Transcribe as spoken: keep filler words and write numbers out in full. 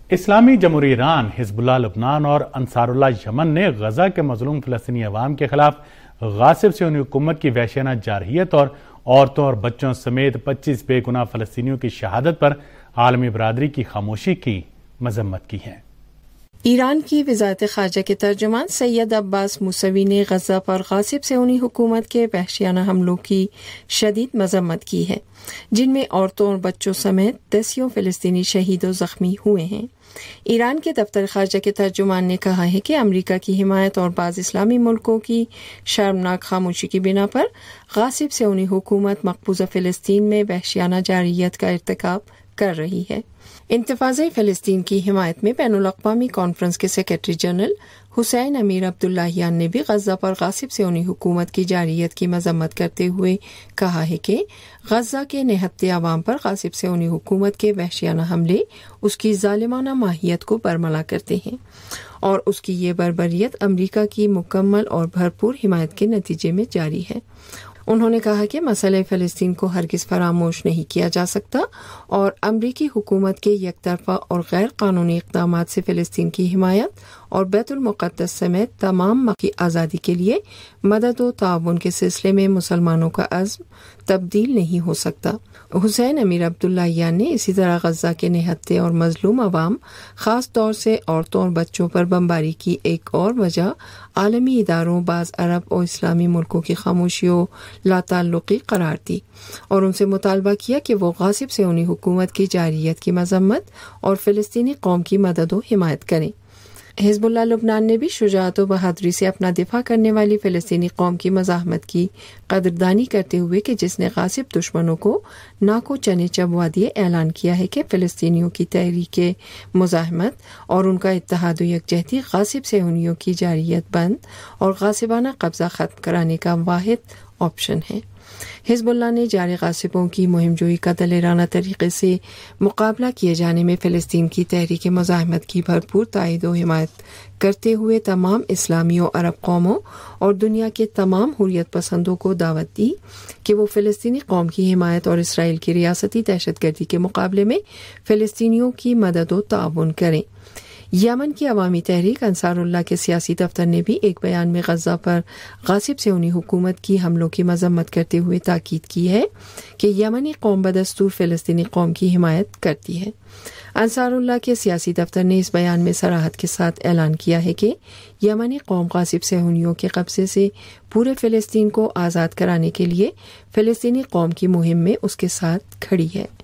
اسلامی جمہوریہ ایران، حزب اللہ لبنان اور انصار اللہ یمن نے غزہ کے مظلوم فلسطینی عوام کے خلاف غاصب صہیونی حکومت کی وحشیانہ جارحیت اور عورتوں اور بچوں سمیت پچیس بے گناہ فلسطینیوں کی شہادت پر عالمی برادری کی خاموشی کی مذمت کی ہے۔ ایران کی وزارت خارجہ کے ترجمان سید عباس موسوی نے غزہ پر غاصب صہیونی حکومت کے وحشیانہ حملوں کی شدید مذمت کی ہے، جن میں عورتوں اور بچوں سمیت دسیوں فلسطینی شہید و زخمی ہوئے ہیں۔ ایران کے دفتر خارجہ کے ترجمان نے کہا ہے کہ امریکہ کی حمایت اور بعض اسلامی ملکوں کی شرمناک خاموشی کی بنا پر غاصب صہیونی حکومت مقبوضہ فلسطین میں وحشیانہ جارحیت کا ارتکاب کر رہی ہے۔ انتفاضہ فلسطین کی حمایت میں بین الاقوامی کانفرنس کے secretary general Hossein Amir Abdollahian نے بھی غزہ پر غاصب صہیونی حکومت کی جارحیت کی مذمت کرتے ہوئے کہا ہے کہ غزہ کے نہتے عوام پر غاصب صہیونی حکومت کے وحشیانہ حملے اس کی ظالمانہ ماہیت کو برملا کرتے ہیں اور اس کی یہ بربریت امریکہ کی مکمل اور بھرپور حمایت کے نتیجے میں جاری ہے۔ انہوں نے کہا کہ مسئلہ فلسطین کو ہرگز فراموش نہیں کیا جا سکتا اور امریکی حکومت کے یک طرفہ اور غیر قانونی اقدامات سے فلسطین کی حمایت اور بیت المقدس سمیت تمام ملکی آزادی کے لیے مدد و تعاون کے سلسلے میں مسلمانوں کا عزم تبدیل نہیں ہو سکتا۔ حسین امیر عبداللہیان نے اسی طرح غزہ کے نہتے اور مظلوم عوام، خاص طور سے عورتوں اور بچوں پر بمباری کی ایک اور وجہ عالمی اداروں، بعض عرب اور اسلامی ملکوں کی خاموشی و لا تعلقی قرار دی اور ان سے مطالبہ کیا کہ وہ غاصب صہیونی حکومت کی جارحیت کی مذمت اور فلسطینی قوم کی مدد و حمایت کریں۔ حزب اللہ لبنان نے بھی شجاعت و بہادری سے اپنا دفاع کرنے والی فلسطینی قوم کی مزاحمت کی قدردانی کرتے ہوئے کہ جس نے غاصب دشمنوں کو ناکو چنے چبوا دیے اعلان کیا ہے کہ فلسطینیوں کی تحریک مزاحمت اور ان کا اتحاد و یکجہتی غاصب صہیونیوں کی جارحیت بند اور غاصبانہ قبضہ ختم کرانے کا واحد آپشن ہے۔ حزب اللہ نے جاری غاصبوں کی مہم جوئی کا دلیرانہ طریقے سے مقابلہ کیے جانے میں فلسطین کی تحریک مزاحمت کی بھرپور تائید و حمایت کرتے ہوئے تمام اسلامی و عرب قوموں اور دنیا کے تمام حریت پسندوں کو دعوت دی کہ وہ فلسطینی قوم کی حمایت اور اسرائیل کی ریاستی دہشت گردی کے مقابلے میں فلسطینیوں کی مدد و تعاون کریں۔ یمن کی عوامی تحریک انصار اللہ کے سیاسی دفتر نے بھی ایک بیان میں غزہ پر غاصب صہیونی حکومت کی حملوں کی مذمت کرتے ہوئے تاکید کی ہے کہ یمنی قوم بدستور فلسطینی قوم کی حمایت کرتی ہے۔ انصار اللہ کے سیاسی دفتر نے اس بیان میں صراحت کے ساتھ اعلان کیا ہے کہ یمنی قوم غاصب صہیونیوں کے قبضے سے پورے فلسطین کو آزاد کرانے کے لیے فلسطینی قوم کی مہم میں اس کے ساتھ کھڑی ہے۔